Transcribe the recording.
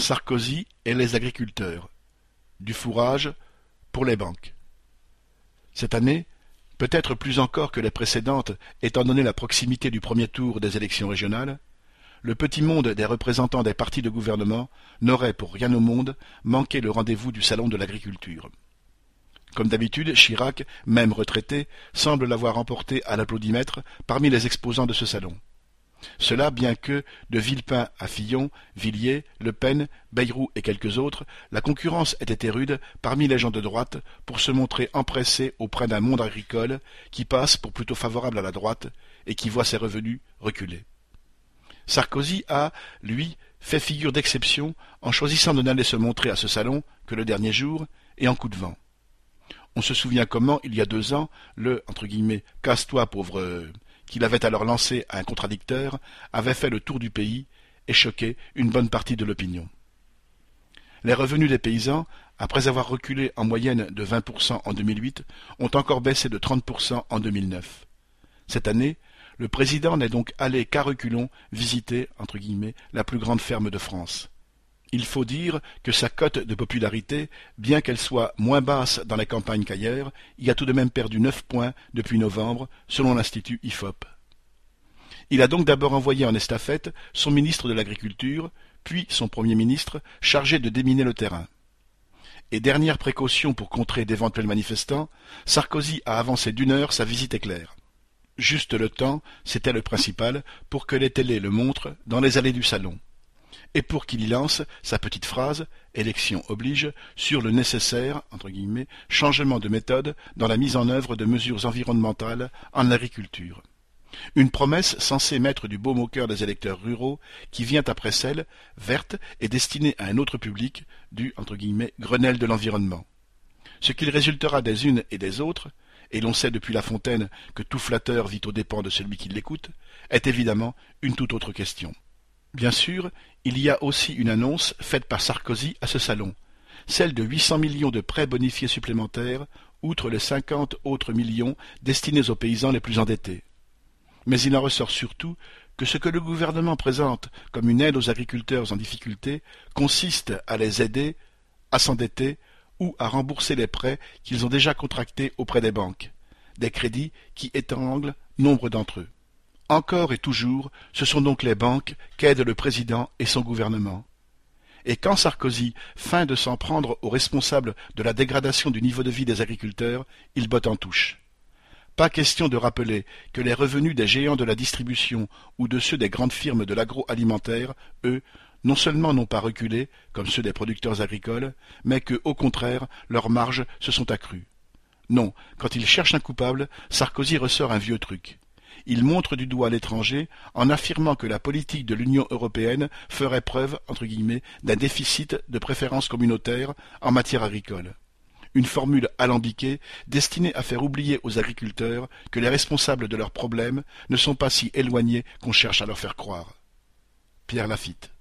Sarkozy et les agriculteurs. Du fourrage pour les banques. Cette année, peut-être plus encore que les précédentes, étant donné la proximité du premier tour des élections régionales, le petit monde des représentants des partis de gouvernement n'aurait pour rien au monde manqué le rendez-vous du salon de l'agriculture. Comme d'habitude, Chirac, même retraité, semble l'avoir emporté à l'applaudimètre parmi les exposants de ce salon. Cela bien que, de Villepin à Fillon, Villiers, Le Pen, Bayrou et quelques autres, la concurrence ait été rude parmi les gens de droite pour se montrer empressés auprès d'un monde agricole qui passe pour plutôt favorable à la droite et qui voit ses revenus reculer. Sarkozy a, lui, fait figure d'exception en choisissant de n'aller se montrer à ce salon que le dernier jour et en coup de vent. On se souvient comment, il y a 2 ans, le « casse-toi, pauvre » qu'il avait alors lancé à un contradicteur, avait fait le tour du pays et choqué une bonne partie de l'opinion. Les revenus des paysans, après avoir reculé en moyenne de 20% en 2008, ont encore baissé de 30% en 2009. Cette année, le président n'est donc allé qu'à reculons visiter, entre guillemets, la plus grande ferme de France. Il faut dire que sa cote de popularité, bien qu'elle soit moins basse dans les campagnes qu'ailleurs, y a tout de même perdu 9 points depuis novembre, selon l'Institut IFOP. Il a donc d'abord envoyé en estafette son ministre de l'Agriculture, puis son Premier ministre, chargé de déminer le terrain. Et dernière précaution pour contrer d'éventuels manifestants, Sarkozy a avancé d'1 heure sa visite éclair. Juste le temps, c'était le principal, pour que les télés le montrent dans les allées du salon. Et pour qu'il y lance sa petite phrase, élection oblige, sur le nécessaire, entre guillemets, changement de méthode dans la mise en œuvre de mesures environnementales en agriculture. Une promesse censée mettre du baume au cœur des électeurs ruraux qui vient après celle, verte et destinée à un autre public, du, entre guillemets, Grenelle de l'environnement. Ce qu'il résultera des unes et des autres, et l'on sait depuis La Fontaine que tout flatteur vit aux dépens de celui qui l'écoute, est évidemment une toute autre question. Bien sûr, il y a aussi une annonce faite par Sarkozy à ce salon, celle de 800 millions de prêts bonifiés supplémentaires, outre les 50 autres millions destinés aux paysans les plus endettés. Mais il en ressort surtout que ce que le gouvernement présente comme une aide aux agriculteurs en difficulté consiste à les aider, à s'endetter ou à rembourser les prêts qu'ils ont déjà contractés auprès des banques, des crédits qui étranglent nombre d'entre eux. Encore et toujours, ce sont donc les banques qu'aident le président et son gouvernement. Et quand Sarkozy feint de s'en prendre aux responsables de la dégradation du niveau de vie des agriculteurs, il botte en touche. Pas question de rappeler que les revenus des géants de la distribution ou de ceux des grandes firmes de l'agroalimentaire, eux, non seulement n'ont pas reculé, comme ceux des producteurs agricoles, mais que, au contraire, leurs marges se sont accrues. Non, quand il cherche un coupable, Sarkozy ressort un vieux truc. Il montre du doigt l'étranger en affirmant que la politique de l'Union européenne ferait preuve, entre guillemets, d'un déficit de préférences communautaires en matière agricole. Une formule alambiquée destinée à faire oublier aux agriculteurs que les responsables de leurs problèmes ne sont pas si éloignés qu'on cherche à leur faire croire. Pierre Lafitte.